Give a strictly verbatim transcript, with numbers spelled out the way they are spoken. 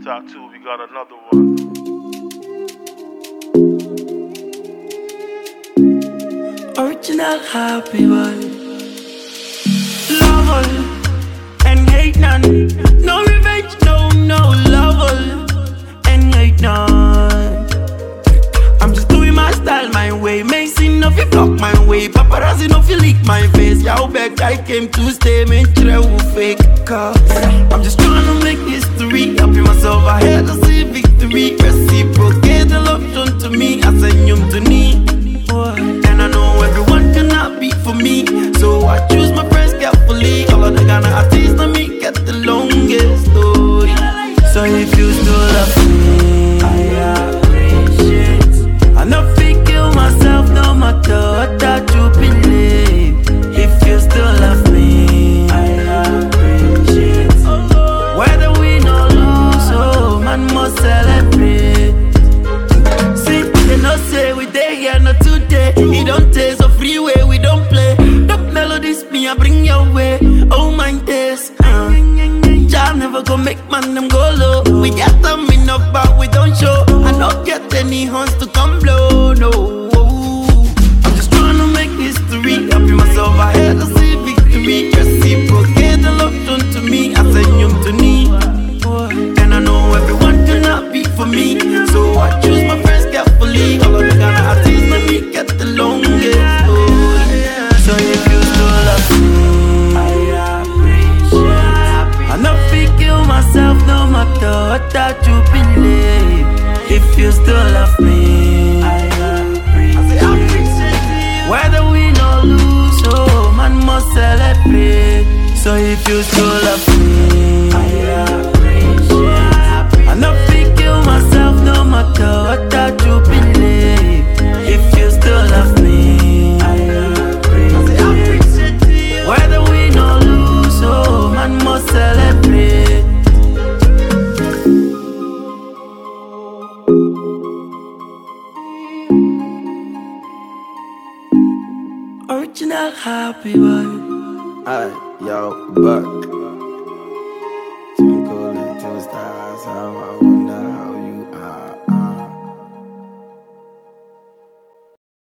Tattoo, we got another one. Original happy boy. Love all and hate none. No revenge, no, no love all and hate none. I'm just doing my style, my way. Mason no fi block my way. Paparazzi no fi leak my face. Y'all back, I came to stay. Make sure who fake cause I'm just trying to make history. Helping myself ahead to see victory. Reciprocate the love shown to me. I send you to me. And I know everyone cannot be for me, so I choose my friends carefully. All of the Ghana artists on me get the longest story. So if you still love me, I appreciate. I know fi kill myself no matter what that you believe. If you still love me, I appreciate. Whether we no lose, oh man must celebrate. See, they no say we dey here not today. It don't taste so freeway, we don't play. The melodies me I bring your way. Oh my days, uh. Y'all never go make man them go low. We get them enough but we don't show. I don't get any horns to come blow, no. I'm just trying to make history. Helping myself ahead to see victory. Reciprocate the love shown to me. I send you to me. And I know everyone cannot be for me, so I choose my friends carefully. All of the Ghana artists let me get the longest story. So if you still love me, I appreciate. I know fi kill myself no matter what that you believe. If you still love me, I appreciate. Whether we no lose, oh man must celebrate. So if you still love me, I appreciate. I know fi kill myself no matter what that you believe. If you still love me, I appreciate. Whether we no lose, oh man must celebrate. Original happy boy. Alright, yo, back.